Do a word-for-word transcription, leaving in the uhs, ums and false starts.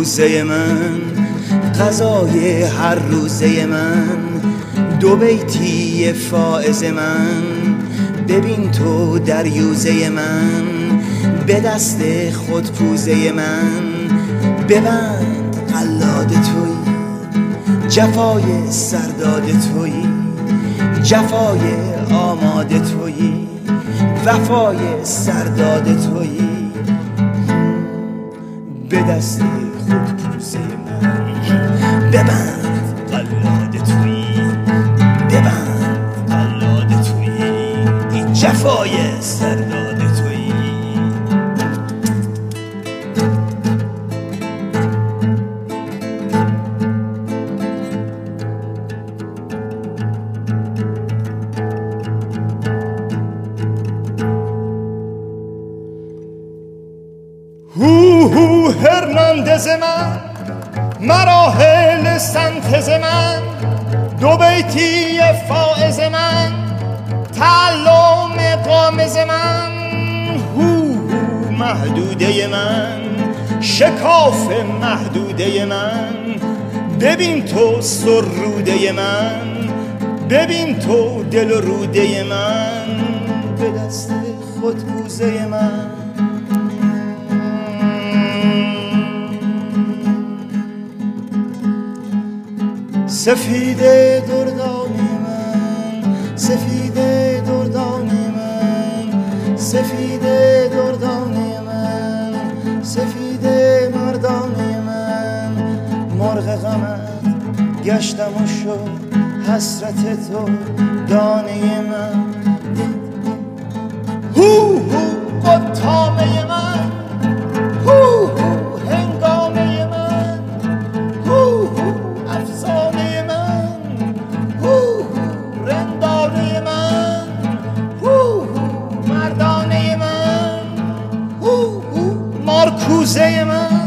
کوزه من، غذای هر روزه من، دو بیتی فائز من. ببین تو دریوزه من، به دست خود پوزه من. ببند قلاد تویی، جفای سرداد تویی، جفای آماده تویی، وفای سرداد تویی. به دست خود پوزه من، ببند قلاد تویی، ببند قلاد تویی، جفای سرداد تویی. هو هو هرناندز من، مراحل سنتز من، دو بیتی فائز من، تعلم قامز من. هو هو محدوده من، شکاف محدوده من. ببین تو سروده من، ببین تو دل و روده من. به دست خود پوزه من، سفید دردانی من، سفید دردانی من، سفید دردانی من، سفید مردانی من. مرغ غمت گشتم و شد حسرت تو دانه من. هو هو قطامه من، هو هو هنگامه من، هو هو افسانه من، هو هو رندانه من، هو هو مردانه من، هو هو مارکوزه من.